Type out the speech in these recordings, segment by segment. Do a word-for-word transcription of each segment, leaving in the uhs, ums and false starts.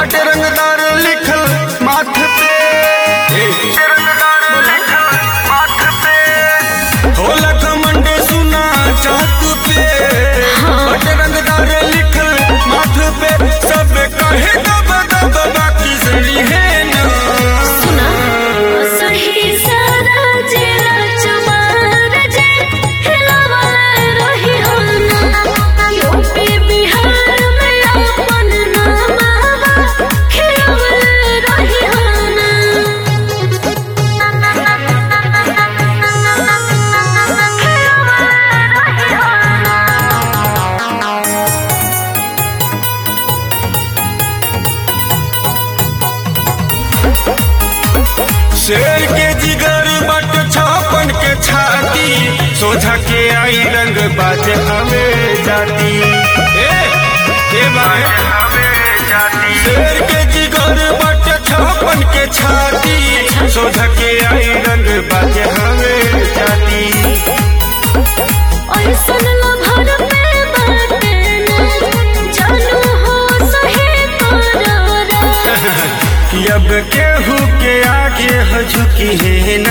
बाटे रंगदार लिखल माथ पे होला घमंड सुना चाहत पे बाटे रंगदार लिखल माथ पे सब कहे दब दब बाकी सही है ना सुना सही सारा जिला चमार जे हिलावल रही हो ना यूपी बिहार में अपन नामावा खिलावल रही हो ना शेर के जिगर बट छापन के छाती सोझा के आई रंग बाज हमें जाती ए, के बाज हमें जाती शेर के जिगर बट छापन के छाती सोझा के आई रंग बाज हमें जाती और सुनलो भर पे बाटे ना जानू हो सही तोरा कि अब केहू के आगे हो झुकी है ना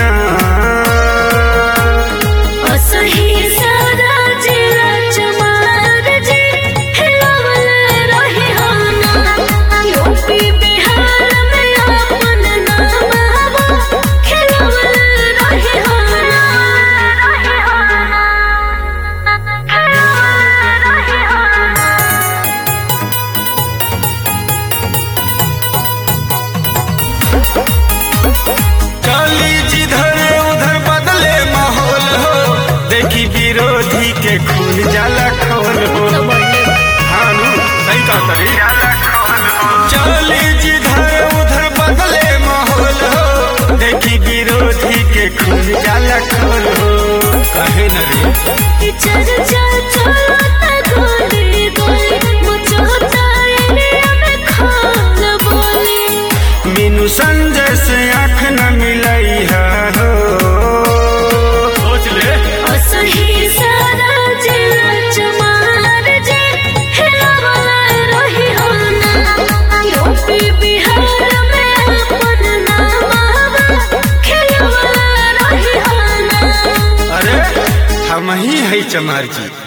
असही सारा जिला चमार जे हिलावल रही हो ना यूपी बिहार में अपन नामावा खिलावल रही हो ना रही हो ना खिलावल रही हो चली जिधर उधर बदले माहौल हो देखी विरोधी के खून जाला खोल हो हानू सही कहा तरी चली जिधर उधर बदले माहौल हो देखी विरोधी के खून जाला खोल हो कहे न रे कि चर्चा चलता गोली गोली मुझोता इंडिया में खान बोली मीनू संजय से आँख न मिलाई है हो सोच ले असही सारा जिला चमार जे हिलावल रही हो ना यूपी बिहार में अपन नामावा खिलावल रही हो ना अरे हम ही है चमार जी।